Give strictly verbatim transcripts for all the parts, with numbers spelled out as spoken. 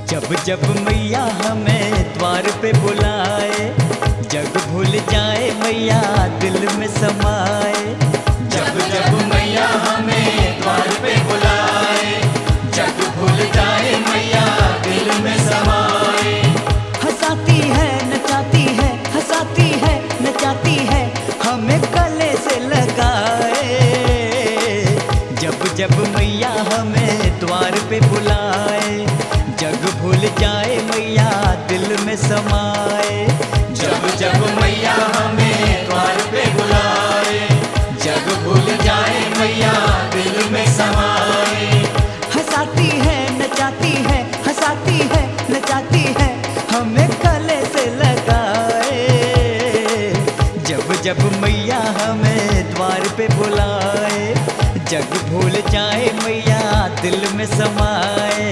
जब जब मैया हमें द्वार पे बुलाए, जग भूल जाए मैया दिल में समाए। जब जब मैया हमें द्वार पे बुलाए, जग भूल जाए मैया दिल में समाए। हंसाती है नचाती है, हंसाती है नचाती है, हमें गले से लगाए। जब जब मैया हमें द्वार पे बुलाए, जग भूल जाए मैया दिल में समाए। जब जब मैया हमें द्वार पे बुलाए, जग भूल जाए मैया दिल में समाए। हंसाती है नचाती है, हंसाती है नचाती है, हमें गले से लगाए। जब जब मैया हमें द्वार पे बुलाए, जग भूल जाए मैया दिल में समाए।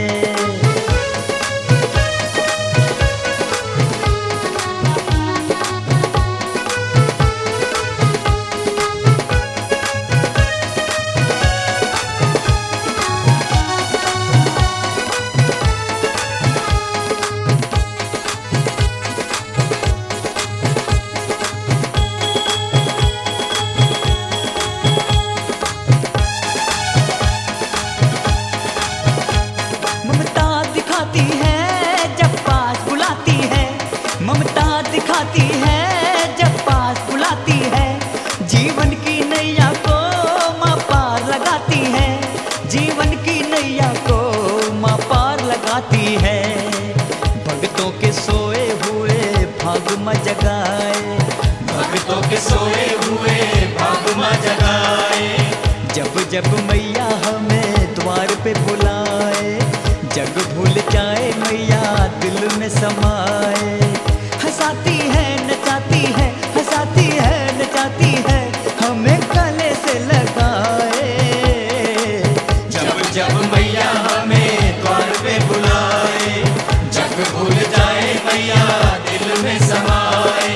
ममता दिखाती है जब पास बुलाती है, ममता दिखाती है जब पास बुलाती है। जीवन की नैया को माँ पार लगाती है, जीवन की नैया को माँ पार लगाती है। भक्तों के सोए हुए भाग माँ जगाए, भक्तों के सोए हुए भाग माँ जगाए। जब जब मैया हमें द्वार पे बुलाए, जग भूल जाए मैया दिल में समाए। हंसाती है नचाती है, हंसाती है नचाती है, हमें गले से लगाए। जब जब मैया हमें द्वार पे बुलाए, जग भूल जाए मैया दिल में समाए।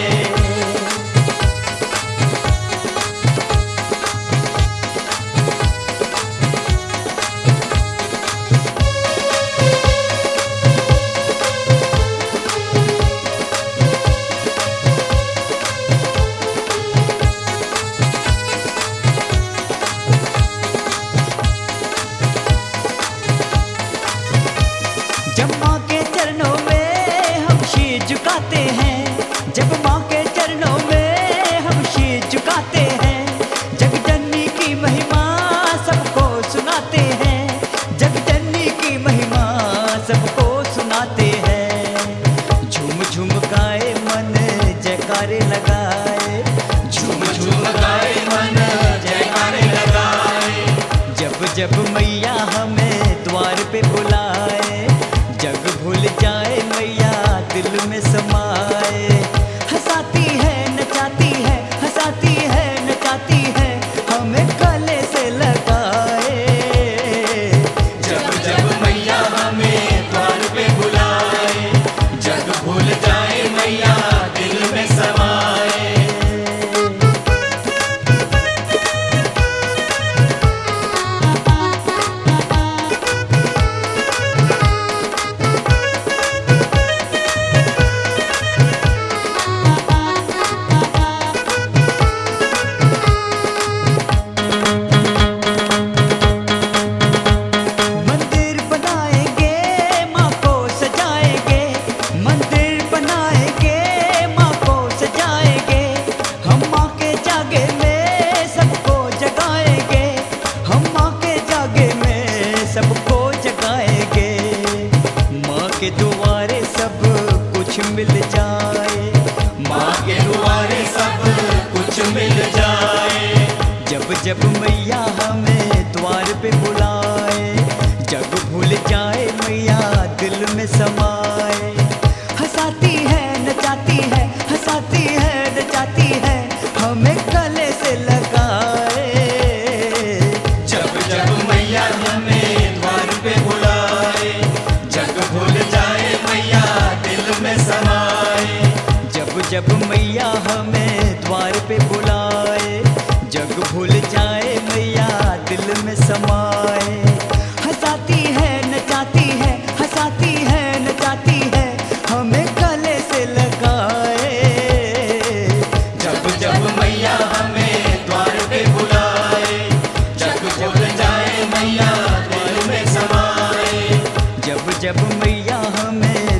जब माँ के चरणों में हम शीश झुकाते हैं, जब माँ के चरणों में हम शीश झुकाते हैं, जगजननी की महिमा सबको सुनाते हैं, जगजननी की महिमा सबको सुनाते हैं। झूम झूम गाए मन जयकारे लगाए, झूम झूम गाए मन जयकारे लगाए। जब जब मैया हमें द्वार पे बुलाए, जग भूल जाए मैया दिल में समाए। हंसाती है नचाती है, हंसाती है नचाती है, हमें गले से लगाए। जब जब मैया हमें द्वार पे बुलाए, जग भूल जाए मैया दिल में समाए। मंदिर बनाएंगे माँ को सजाएंगे, मंदिर बनाएंगे माँ को सजाएंगे, हम माँ के जागे में सबको जगाएंगे, हम माँ के जागे में सबको जगाएंगे। माँ के दुआरे सब कुछ मिल जाए, माँ के दुआरे सब कुछ मिल जाए। जब जब मैया हमें द्वार पे बुलाए, जग भूल जाए मैया दिल में समाए। हंसाती है नचाती है, हंसाती है नचाती है, हमें गले से लगाए। जब जब मैया हमें द्वार पे बुलाए, जग भूल जाए मैया दिल में समाए। जब जब मैया हमें द्वार पे बुलाए, जग भूल जाए मैया दिल में समाए। हंसाती है नचाती है, हंसाती है जब मैया हमें